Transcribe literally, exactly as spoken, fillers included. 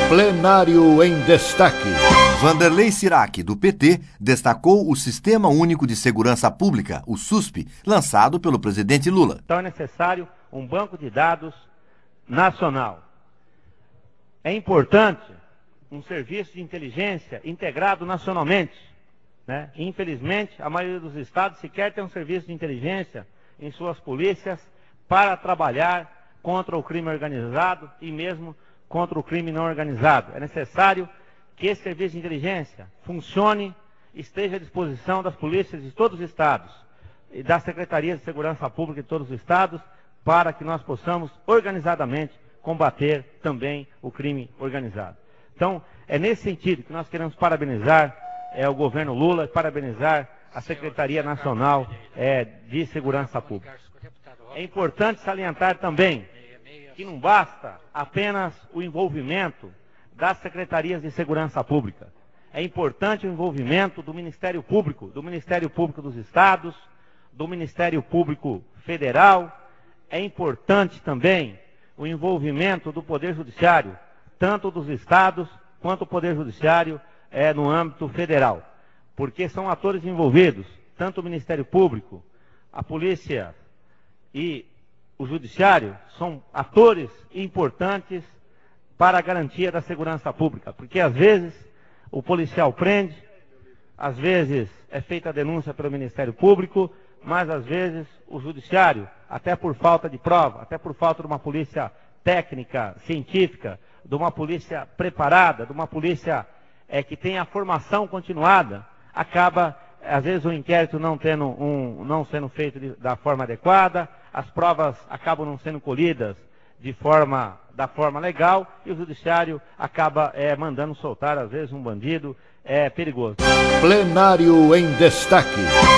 Plenário em destaque. Vanderlei Sirac, do P T, destacou o Sistema Único de Segurança Pública, o SUSP, lançado pelo presidente Lula. Então é necessário um banco de dados nacional. É importante um serviço de inteligência integrado nacionalmente, né? Infelizmente, a maioria dos estados sequer tem um serviço de inteligência em suas polícias para trabalhar contra o crime organizado e mesmo contra o crime não organizado. É necessário que esse serviço de inteligência funcione, esteja à disposição das polícias de todos os estados e das secretarias de segurança pública de todos os estados, para que nós possamos organizadamente combater também o crime organizado. Então, é nesse sentido que nós queremos parabenizar é, o governo Lula, parabenizar a Secretaria Nacional é, de Segurança Pública. É importante salientar também que não basta apenas o envolvimento das secretarias de segurança pública. É importante o envolvimento do Ministério Público, do Ministério Público dos Estados, do Ministério Público Federal. É importante também o envolvimento do Poder Judiciário, tanto dos Estados quanto o Poder Judiciário é, no âmbito federal. Porque são atores envolvidos, tanto o Ministério Público, a Polícia e o Judiciário são atores importantes para a garantia da segurança pública. Porque às vezes o policial prende, às vezes é feita a denúncia pelo Ministério Público, mas às vezes o Judiciário, até por falta de prova, até por falta de uma polícia técnica, científica, de uma polícia preparada, de uma polícia é, que tem a formação continuada, acaba, às vezes, o inquérito não, tendo um, não sendo feito de, da forma adequada, as provas acabam não sendo colhidas de forma, da forma legal, e o Judiciário acaba é, mandando soltar, às vezes, um bandido é, perigoso. Plenário em destaque.